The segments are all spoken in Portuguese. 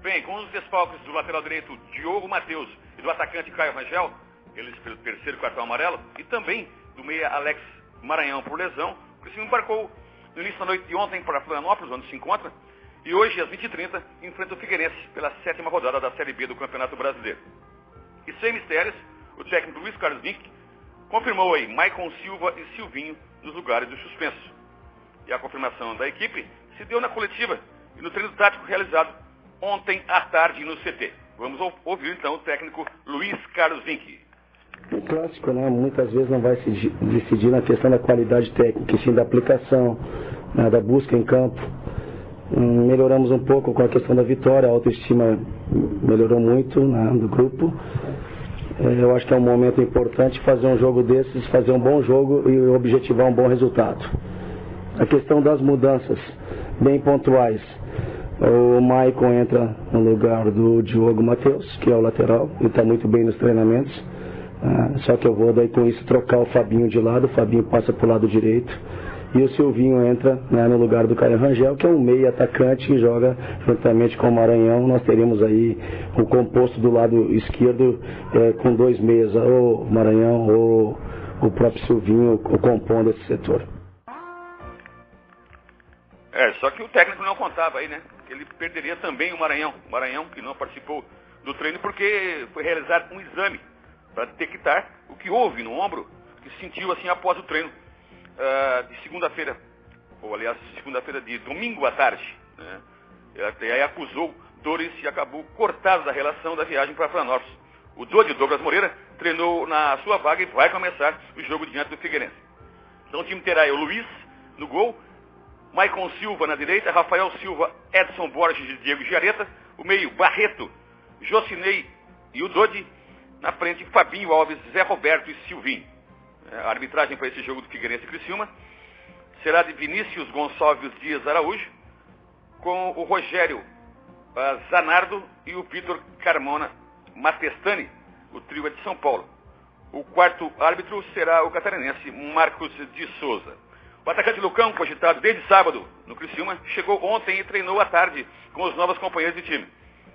Bem, com os desfalques do lateral direito Diogo Matheus e do atacante Caio Rangel, eles pelo terceiro cartão amarelo, e também do meia Alex Maranhão por lesão, o Criciúma embarcou no início da noite de ontem para Florianópolis, onde se encontra, e hoje, às 20h30, enfrenta o Figueirense pela 7ª rodada da Série B do Campeonato Brasileiro. E sem mistérios, o técnico Luiz Carlos Vinck confirmou aí Maicon Silva e Silvinho nos lugares dos suspensos. E a confirmação da equipe se deu na coletiva e no treino tático realizado ontem à tarde no CT. Vamos ouvir então o técnico Luiz Carlos Vinck. O clássico, né, muitas vezes não vai se decidir na questão da qualidade técnica, e sim da aplicação, né, da busca em campo. Melhoramos um pouco com a questão da vitória, a autoestima melhorou muito, né, do grupo. Eu acho que é um momento importante fazer um jogo desses, fazer um bom jogo e objetivar um bom resultado. A questão das mudanças, bem pontuais. O Maicon entra no lugar do Diogo Matheus, que é o lateral, e está muito bem nos treinamentos. Só que eu vou daí com isso trocar o Fabinho de lado, o Fabinho passa para o lado direito. E o Silvinho entra, né, no lugar do Caio Rangel, que é um meio atacante que joga juntamente com o Maranhão. Nós teremos aí o composto do lado esquerdo com 2 meias, ou o Maranhão ou o próprio Silvinho compondo esse setor. Só que o técnico não contava aí, né? Ele perderia também o Maranhão. O Maranhão que não participou do treino porque foi realizado um exame para detectar o que houve no ombro, que sentiu assim após o treino de segunda-feira, ou aliás, segunda-feira de domingo à tarde, né? E aí acusou dores e acabou cortado da relação da viagem para Florianópolis. O Douglas Moreira treinou na sua vaga e vai começar o jogo diante do Figueirense. Então o time terá aí o Luiz no gol, Maicon Silva na direita, Rafael Silva, Edson Borges e Diego Giareta, o meio Barreto, Jocinei e o Dodi, na frente Fabinho Alves, Zé Roberto e Silvinho. A arbitragem para esse jogo do Figueirense e Criciúma será de Vinícius Gonçalves Dias Araújo, com o Rogério Zanardo e o Vitor Carmona Matestani, o trio é de São Paulo. O quarto árbitro será o catarinense Marcos de Souza. O atacante Lucão, cogitado desde sábado no Criciúma, chegou ontem e treinou à tarde com os novos companheiros de time.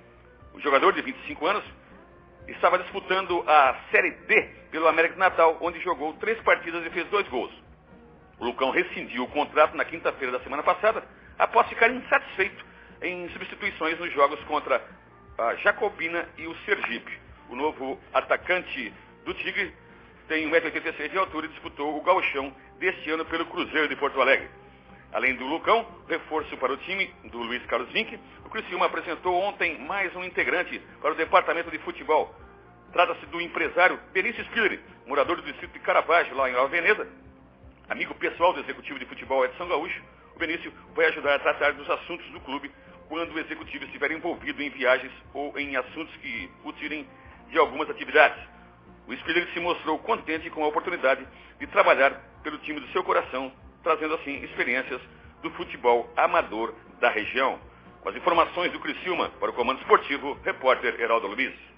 O jogador de 25 anos estava disputando a Série D pelo América de Natal, onde jogou 3 partidas e fez 2 gols. O Lucão rescindiu o contrato na quinta-feira da semana passada, após ficar insatisfeito em substituições nos jogos contra a Jacobina e o Sergipe. O novo atacante do Tigre tem 1,86 m de altura e disputou o gauchão deste ano pelo Cruzeiro de Porto Alegre. Além do Lucão, reforço para o time do Luiz Carlos Vinck, o Criciúma apresentou ontem mais um integrante para o departamento de futebol. Trata-se do empresário Benício Spiller, morador do distrito de Caravaggio, lá em Nova Veneza. Amigo pessoal do executivo de futebol Edson Gaúcho, o Benício vai ajudar a tratar dos assuntos do clube quando o executivo estiver envolvido em viagens ou em assuntos que o tirem de algumas atividades. O Spiller se mostrou contente com a oportunidade de trabalhar pelo time do seu coração, trazendo assim experiências do futebol amador da região. Com as informações do Criciúma para o Comando Esportivo, repórter Heraldo Luiz.